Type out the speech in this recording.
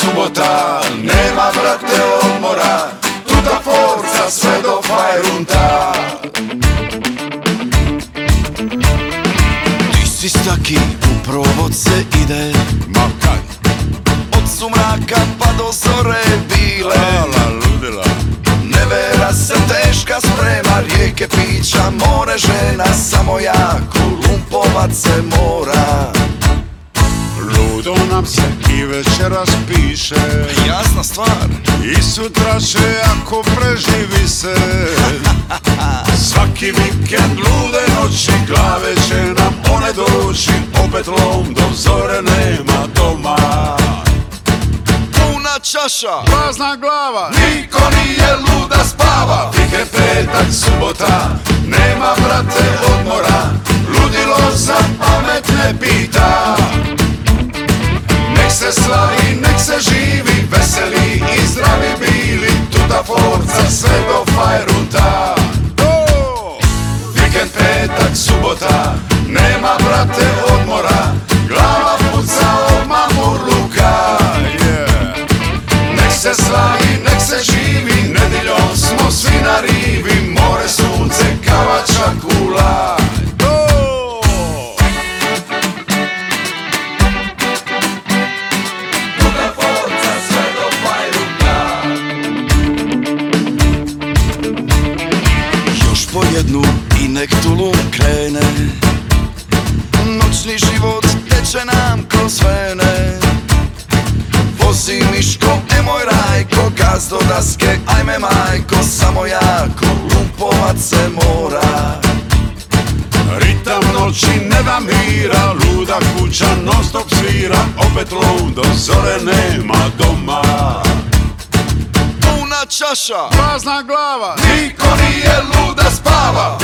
subota, nema brate odmora, tuta forca sve do fajrunta. Ti si staki, u provod se ide, Ma kad? od sumraka pa do zore bile. Ala ludila. Nevera se teška sprema, rijeke pića, more žena, samo jako lumpovat se mora. Ludo nam se i večeras piše, Jasna stvar, i sutra će ako preživi se. Svaki vikend lude noći, glave će nam one doći, opet lom do zore nema doma. puna čaša, Prazna glava, niko nije lud da spava. Vikend, petak, subota, nema brate odmora, ludilo za pamet ne pita. Nek se slavi, nek se živi, veseli i zdravi bili, tuta forca sve do fajrunta. Vikend, petak, subota, nema brate odmora, glava puca od mamurluka. Nek se slavi, nek se živi, nedjeljom smo svi na rivi, more, sunce, kava, čakula. Tuta forca sve do fajrunta. još po jednu i nek tulum krene. Noćni život teče nam kroz vene. Vozi Miško, moj Rajko, gaz do daske, ajme majko, samo jako lumpovat se mora. Ritam noći ne da mira, luda kuća non stop svira, opet lom do zore nema doma. Puna čaša, Prazna glava, niko nije lud da spava.